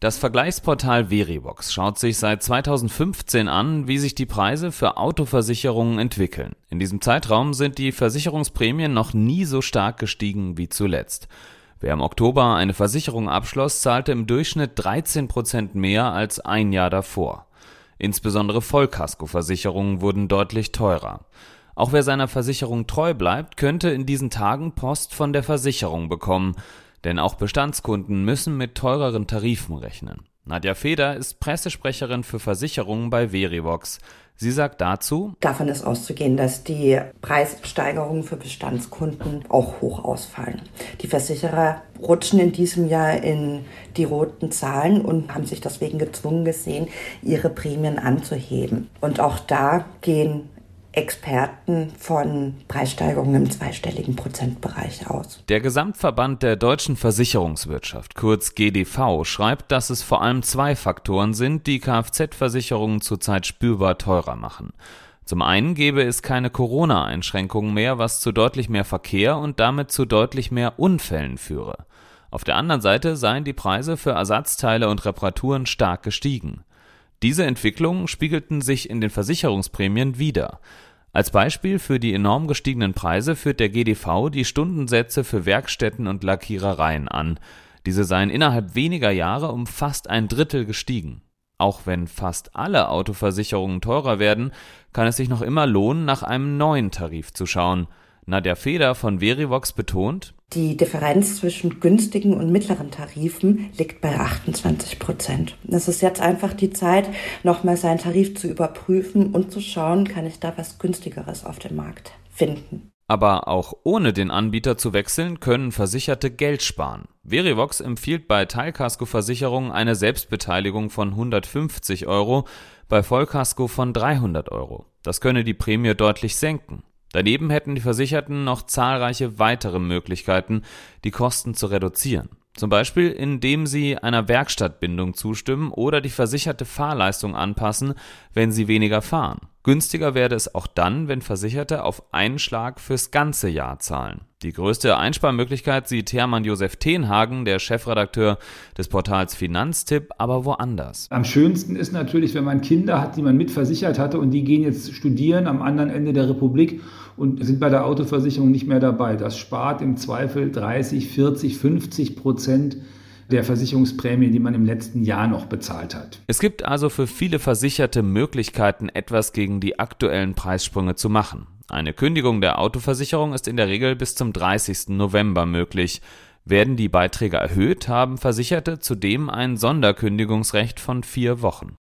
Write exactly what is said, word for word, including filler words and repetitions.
Das Vergleichsportal Verivox schaut sich seit zweitausendfünfzehn an, wie sich die Preise für Autoversicherungen entwickeln. In diesem Zeitraum sind die Versicherungsprämien noch nie so stark gestiegen wie zuletzt. Wer im Oktober eine Versicherung abschloss, zahlte im Durchschnitt dreizehn Prozent mehr als ein Jahr davor. Insbesondere Vollkaskoversicherungen wurden deutlich teurer. Auch wer seiner Versicherung treu bleibt, könnte in diesen Tagen Post von der Versicherung bekommen. Denn auch Bestandskunden müssen mit teureren Tarifen rechnen. Nadja Feder ist Pressesprecherin für Versicherungen bei Verivox. Sie sagt dazu: Davon ist auszugehen, dass die Preissteigerungen für Bestandskunden auch hoch ausfallen. Die Versicherer rutschen in diesem Jahr in die roten Zahlen und haben sich deswegen gezwungen gesehen, ihre Prämien anzuheben. Und auch da gehen Experten von Preissteigerungen im zweistelligen Prozentbereich aus. Der Gesamtverband der deutschen Versicherungswirtschaft, kurz G D V, schreibt, dass es vor allem zwei Faktoren sind, die Kfz-Versicherungen zurzeit spürbar teurer machen. Zum einen gäbe es keine Corona-Einschränkungen mehr, was zu deutlich mehr Verkehr und damit zu deutlich mehr Unfällen führe. Auf der anderen Seite seien die Preise für Ersatzteile und Reparaturen stark gestiegen. Diese Entwicklungen spiegelten sich in den Versicherungsprämien wider. Als Beispiel für die enorm gestiegenen Preise führt der G D V die Stundensätze für Werkstätten und Lackierereien an. Diese seien innerhalb weniger Jahre um fast ein Drittel gestiegen. Auch wenn fast alle Autoversicherungen teurer werden, kann es sich noch immer lohnen, nach einem neuen Tarif zu schauen. Nadja Feder von Verivox betont: Die Differenz zwischen günstigen und mittleren Tarifen liegt bei achtundzwanzig Prozent. Es ist jetzt einfach die Zeit, nochmal seinen Tarif zu überprüfen und zu schauen, kann ich da was Günstigeres auf dem Markt finden. Aber auch ohne den Anbieter zu wechseln, können Versicherte Geld sparen. Verivox empfiehlt bei Teilkaskoversicherungen eine Selbstbeteiligung von hundertfünfzig Euro, bei Vollkasko von dreihundert Euro. Das könne die Prämie deutlich senken. Daneben hätten die Versicherten noch zahlreiche weitere Möglichkeiten, die Kosten zu reduzieren. Zum Beispiel, indem sie einer Werkstattbindung zustimmen oder die versicherte Fahrleistung anpassen, wenn sie weniger fahren. Günstiger werde es auch dann, wenn Versicherte auf einen Schlag fürs ganze Jahr zahlen. Die größte Einsparmöglichkeit sieht Hermann Josef Tenhagen, der Chefredakteur des Portals Finanztipp, aber woanders. Am schönsten ist natürlich, wenn man Kinder hat, die man mitversichert hatte und die gehen jetzt studieren am anderen Ende der Republik und sind bei der Autoversicherung nicht mehr dabei. Das spart im Zweifel dreißig, vierzig, fünfzig Prozent der Versicherungsprämie, die man im letzten Jahr noch bezahlt hat. Es gibt also für viele Versicherte Möglichkeiten, etwas gegen die aktuellen Preissprünge zu machen. Eine Kündigung der Autoversicherung ist in der Regel bis zum dreißigsten November möglich. Werden die Beiträge erhöht, haben Versicherte zudem ein Sonderkündigungsrecht von vier Wochen.